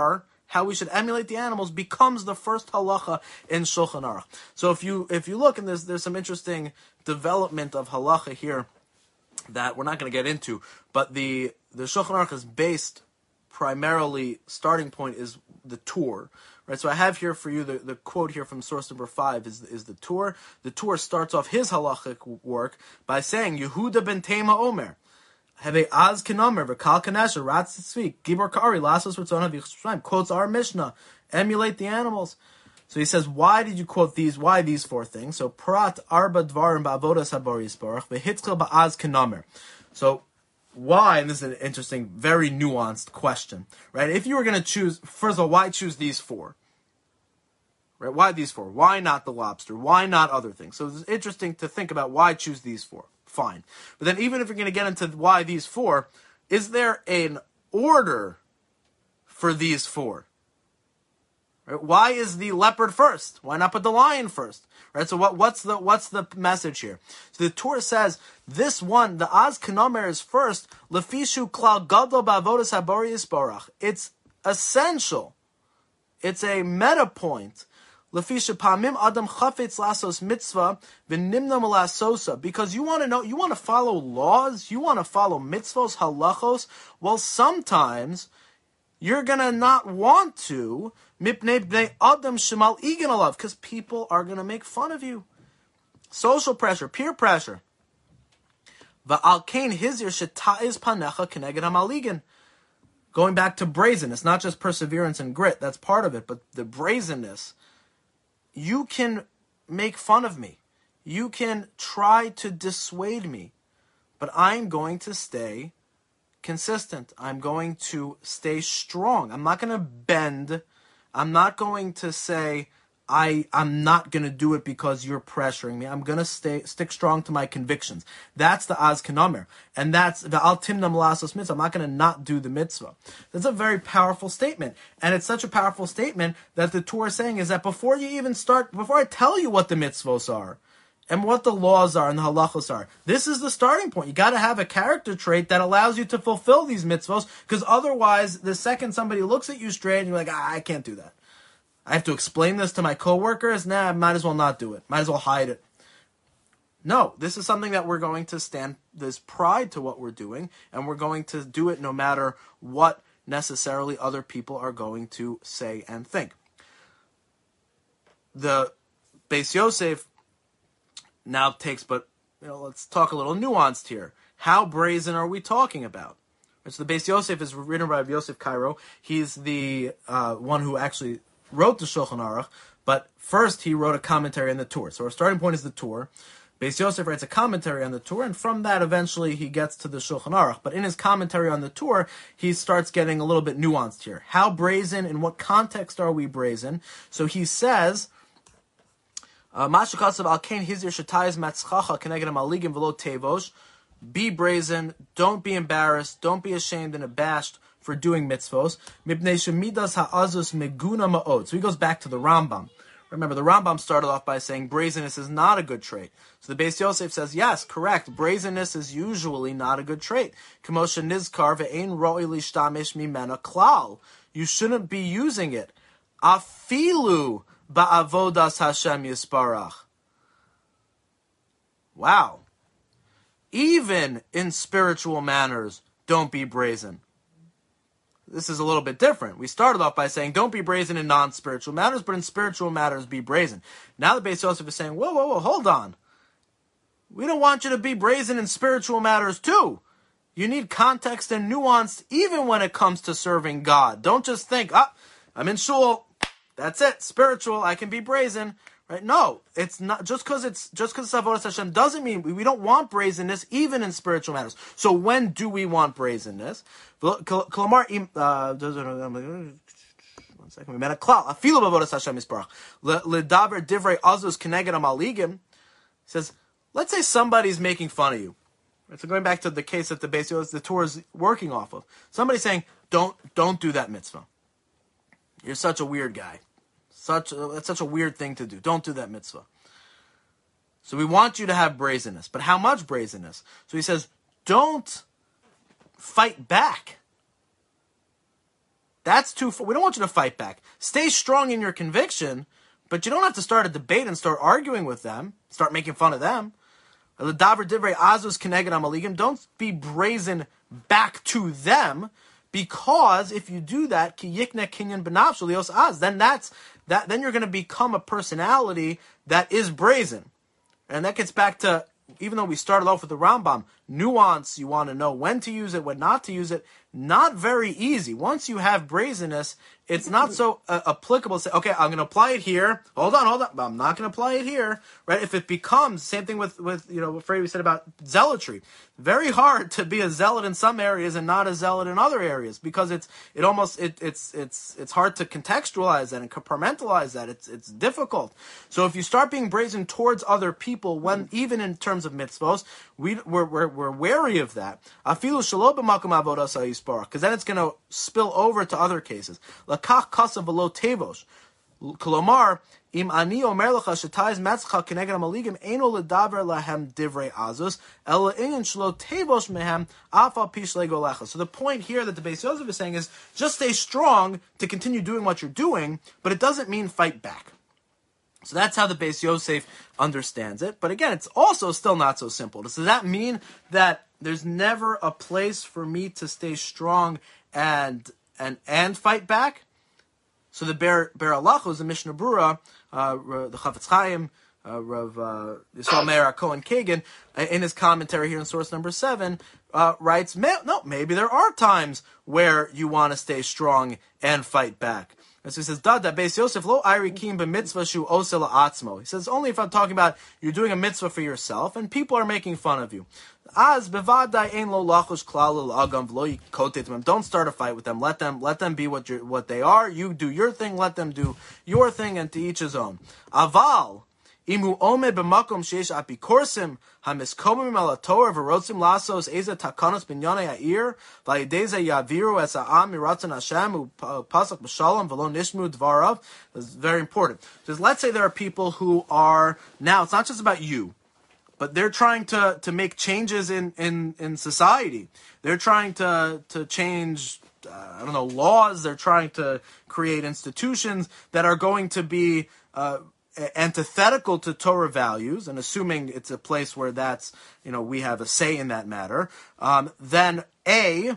how we should emulate the animals, becomes the first halacha in Shulchan Aruch. So if you if you look, and there's there's some interesting development of halacha here that we're not going to get into, but the the Shulchan Aruch is based primarily, starting point is the Tur, right? So I have here for you the, the quote here from source number five is is the Tur. The Tur starts off his halachic work by saying Yehuda ben Tema Omer, have a az kenomer v'kal kanesha ratz tzvik gibor kari lasos ritzon havichshayim, quotes our Mishnah, emulate the animals. So he says, why did you quote these? Why these four things? So prat arba dvarim ba'avodas habari yisbarach v'hitzchel ba'az kenomer. So why? And this is an interesting, very nuanced question, right? If you were going to choose, first of all, why choose these four? Right? Why these four? Why not the lobster? Why not other things? So it's interesting to think about why choose these four. Fine. But then even if you're going to get into why these four, is there an order for these four? Right? Why is the leopard first? Why not put the lion first? Right? So what, what's the what's the message here? So the Torah says this one, the Az Kenomer is first. Lefishu klal gadol ba'avodas habari yisbarach. It's essential. It's a meta point. Lefisha pamim adam chafetz lasos mitzvah v'nimna malasosa. Because you want to know, you want to follow laws, you want to follow mitzvos, halachos. Well, sometimes you're gonna not want to, mipnei bnei adam shemal igen alav, because people are gonna make fun of you. Social pressure, peer pressure. Va'al kain hizir shetaiz panecha keneged hamaligen. Going back to brazenness, not just perseverance and grit, that's part of it, but the brazenness. You can make fun of me. You can try to dissuade me. But I'm going to stay consistent. I'm going to stay strong. I'm not going to bend. I'm not going to say, I, I'm not going to do it because you're pressuring me. I'm going to stay stick strong to my convictions. That's the Az Kenomer. And that's the Al Timnam Lasos Mitzvah. I'm not going to not do the mitzvah. That's a very powerful statement. And it's such a powerful statement that the Torah is saying is that before you even start, before I tell you what the mitzvos are, and what the laws are and the halachos are, this is the starting point. You got to have a character trait that allows you to fulfill these mitzvos, because otherwise, the second somebody looks at you straight, and you're like, ah, I can't do that. I have to explain this to my coworkers? Nah, I might as well not do it. Might as well hide it. No, this is something that we're going to stand, there's pride to what we're doing, and we're going to do it no matter what necessarily other people are going to say and think. The Beis Yosef now takes, but you know, let's talk a little nuanced here. How brazen are we talking about? So the Beis Yosef is written by Yosef Cairo. He's the uh, one who actually wrote the Shulchan Aruch, but first he wrote a commentary on the Torah. So our starting point is the Torah. Beis Yosef writes a commentary on the Torah, and from that eventually he gets to the Shulchan Aruch. But in his commentary on the Torah, he starts getting a little bit nuanced here. How brazen? In what context are we brazen? So he says, "Mashakasav al kain hizir shetayis matzchacha keneged hamaligim v'lo tevosh." Be brazen. Don't be embarrassed. Don't be ashamed and abashed for doing mitzvos. Mipnei shemidas ha'azus meguna ma'od. So he goes back to the Rambam. Remember, the Rambam started off by saying brazenness is not a good trait. So the Beis Yosef says, yes, correct. Brazenness is usually not a good trait. K'moshe nizkar ve'ein ro'i lishtamish mimena klal. You shouldn't be using it. Afilu ba'avodas Hashem yisparach. Wow. Even in spiritual manners, don't be brazen. This is a little bit different. We started off by saying, don't be brazen in non-spiritual matters, but in spiritual matters, be brazen. Now the Beis Yosef is saying, whoa, whoa, whoa, hold on. We don't want you to be brazen in spiritual matters too. You need context and nuance even when it comes to serving God. Don't just think, ah, I'm in shul, that's it, spiritual, I can be brazen. Right? No, it's not just because it's just because it's avodas Hashem doesn't mean we, we don't want brazenness even in spiritual matters. So when do we want brazenness? Kolomar, one second. We met a klal. Afilu b'avodas Hashem yisparach ledaber divrei azus keneged hamaligim. Says, let's say somebody's making fun of you. Right? So going back to the case that the Beis Yosef, the Torah is working off of. Somebody's saying, don't don't do that mitzvah. You're such a weird guy. Such a, that's such a weird thing to do. Don't do that mitzvah. So we want you to have brazenness. But how much brazenness? So he says, don't fight back. That's too far. We don't want you to fight back. Stay strong in your conviction, but you don't have to start a debate and start arguing with them, start making fun of them. Don't be brazen back to them, because if you do that, then that's that. Then you're going to become a personality that is brazen, and that gets back to, even though we started off with the Rambam, nuance. You want to know when to use it, when not to use it. Not very easy. Once you have brazenness, it's not so uh, applicable to say, okay, I'm going to apply it here. Hold on, hold on. But I'm not going to apply it here, right? If it becomes, same thing with, with you know, what Freddie said about zealotry. Very hard to be a zealot in some areas and not a zealot in other areas, because it's, it almost, it, it's, it's, it's hard to contextualize that and compartmentalize that. It's, it's difficult. So if you start being brazen towards other people, when, even in terms of mitzvos, we, we're, we're, we're wary of that. Afilu shelo b'makom avodas because then it's going to spill over to other cases. Lakach kasav v'lo tevos. Kolomar, im ani omer lecha shetayz metzcha keneged hamaligim eino ledaver lahem divrei azus ela inyan shelo tevos mehem afal pish lego lecha. So the point here that the Beis Yosef is saying is, just stay strong to continue doing what you're doing, but it doesn't mean fight back. So that's how the Beis Yosef understands it. But again, it's also still not so simple. Does that mean that there's never a place for me to stay strong and and and fight back? So the Ber Ber Alachos, the Mishnah Brura, uh, the Chafetz Chaim, uh, Rav uh, Yisrael Meir Cohen Kagan, uh, in his commentary here in source number seven, uh, writes, no, maybe there are times where you want to stay strong and fight back. And so he says, Dada Beis Yosef lo ayrikim b'mitzvah shu ose la'atzmo. He says, only if I'm talking about you're doing a mitzvah for yourself and people are making fun of you. Az bevadai ein lo lachos klal l'agam v'lo yikotet. Don't start a fight with them. Let them let them be what you what they are. You do your thing. Let them do your thing, and to each his own. Aval imu ome b'makom sheish apikorsim hamiskomim al Torah v'rotzim lasos eza takanos binyanei ha'ir v'ayideze yaviru es ha'am miratzon Hashem u'pasak b'shalom v'lo nishmu dvarav. This is very important. Because let's say there are people who are, now it's not just about you, but they're trying to, to make changes in, in, in society. They're trying to to change, uh, I don't know, laws. They're trying to create institutions that are going to be uh, antithetical to Torah values, and assuming it's a place where that's, you know, we have a say in that matter, um, then A,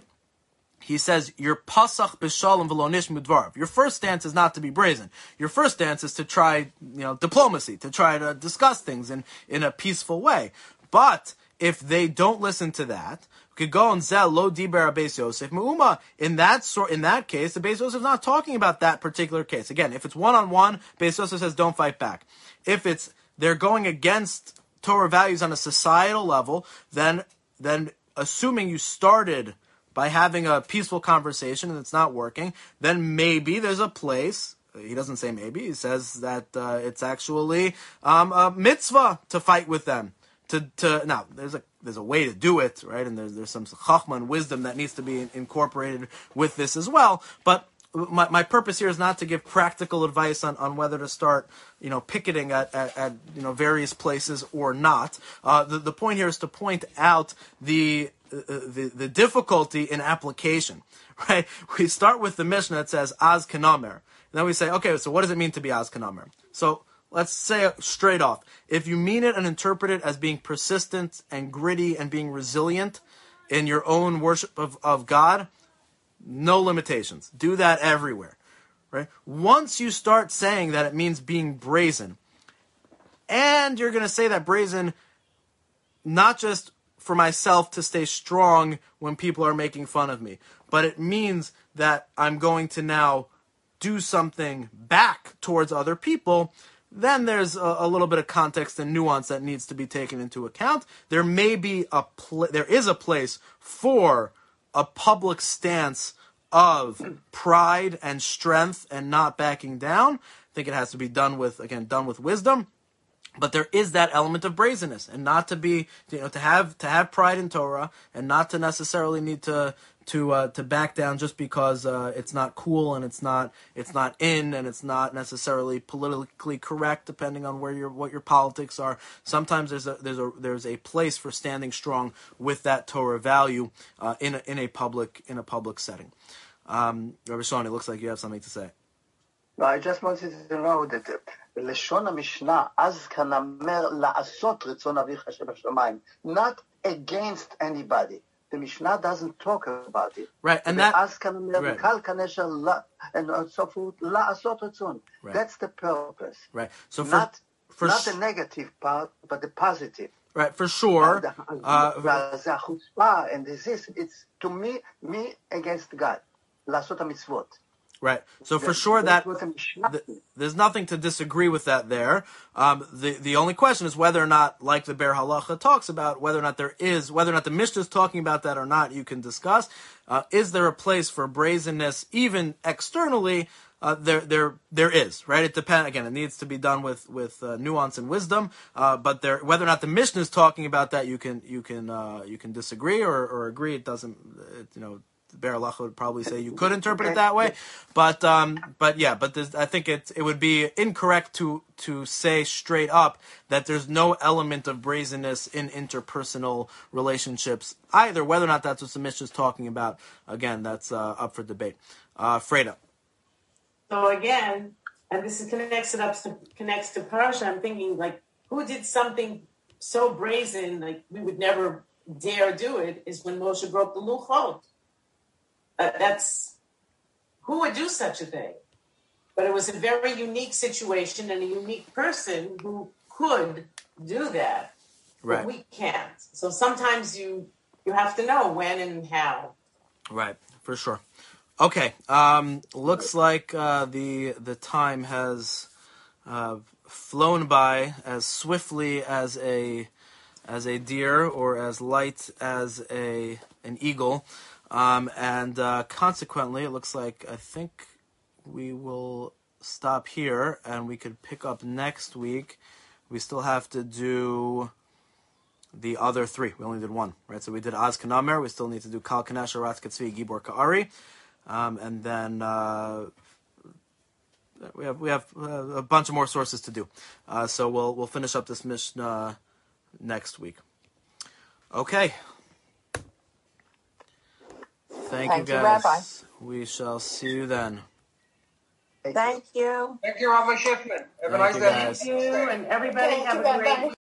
he says, your pasach b'shalom v'lo nishmu dvarav. Your first stance is not to be brazen. Your first stance is to try, you know, diplomacy, to try to discuss things in, in a peaceful way. But if they don't listen to that, we could go on zel lo diber Beis Yosef meuma. In that sort, in that case, the Beis Yosef is not talking about that particular case. Again, if it's one on one, Beis Yosef says don't fight back. If it's they're going against Torah values on a societal level, then then assuming you started by having a peaceful conversation and it's not working, then maybe there's a place. He doesn't say maybe. He says that uh, it's actually um, a mitzvah to fight with them. To, to now, there's a there's a way to do it, right? And there's there's some chachma and wisdom that needs to be incorporated with this as well. But my my purpose here is not to give practical advice on, on whether to start, you know, picketing at, at, at you know various places or not. Uh, the the point here is to point out the the the difficulty in application, right? We start with the Mishnah that says az kanamer, and then we say, okay, so what does it mean to be az kanamer? So let's say it straight off. If you mean it and interpret it as being persistent and gritty and being resilient in your own worship of, of God, no limitations. Do that everywhere, right? Once you start saying that it means being brazen, and you're going to say that brazen not just for myself to stay strong when people are making fun of me, but it means that I'm going to now do something back towards other people, then there's a, a little bit of context and nuance that needs to be taken into account. There may be a pl- there is a place for a public stance of pride and strength and not backing down. I think it has to be done with, again, done with wisdom. But there is that element of brazenness, and not to be, you know, to have to have pride in Torah, and not to necessarily need to to uh, to back down just because uh, it's not cool and it's not it's not in and it's not necessarily politically correct, depending on where your what your politics are. Sometimes there's a there's a there's a place for standing strong with that Torah value uh, in a, in a public in a public setting. Um, Rabbi Shon, it looks like you have something to say.
No, I just wanted to know that לשון המשנה, אז כנאמר לעשות רצון אביך שבשמיים, not against anybody. The Mishnah doesn't talk about it.
Right, and that...
אז כנאמר, וקל כנשר, and so forth, לעשות רצון. That's the purpose.
Right, so for...
Not,
for
not
sh-
the negative part, but the positive.
Right, for sure.
Uh, the chutzpah and this is, it's to me, me against God. לעשות המצוות.
Right. So for sure that th- there's nothing to disagree with that there. Um, the the only question is whether or not, like the Ber Halacha talks about, whether or not there is, whether or not the Mishnah is talking about that or not, you can discuss. Uh, is there a place for brazenness even externally? Uh, there there there is, right? It depends. Again, it needs to be done with with uh, nuance and wisdom. Uh, but there, whether or not the Mishnah is talking about that, you can you can uh, you can disagree or, or agree. It doesn't, it, you know. Ber Halacha would probably say you could interpret it that way, but um, but yeah, but I think it it would be incorrect to to say straight up that there's no element of brazenness in interpersonal relationships either. Whether or not that's what the Mishnah is talking about, again, that's uh, up for debate. Uh, Freda.
So again, and this is connects it up to connects to Parsha. I'm thinking like, who did something so brazen like we would never dare do it? Is when Moshe broke the luchot. Uh, that's who would do such a thing, but it was a very unique situation and a unique person who could do that.
Right.
But we can't. So sometimes you you have to know when and how.
Right, for sure. Okay, um, looks like uh, the the time has uh, flown by as swiftly as a as a deer or as light as a an eagle. Um, and uh, consequently, it looks like I think we will stop here, and we could pick up next week. We still have to do the other three. We only did one, right? So we did Az Kanamer. We still need to do Kal Kanesh, Aratz Katzvi, Gibor Ka'ari, um, and then uh, we have we have uh, a bunch of more sources to do. Uh, so we'll we'll finish up this Mishnah next week. Okay. Thank, Thank you, guys. You, Rabbi. We shall see you then.
Thank you.
Thank you, Rabbi Schiffman. Have a nice day.
Thank you, and everybody have a great week.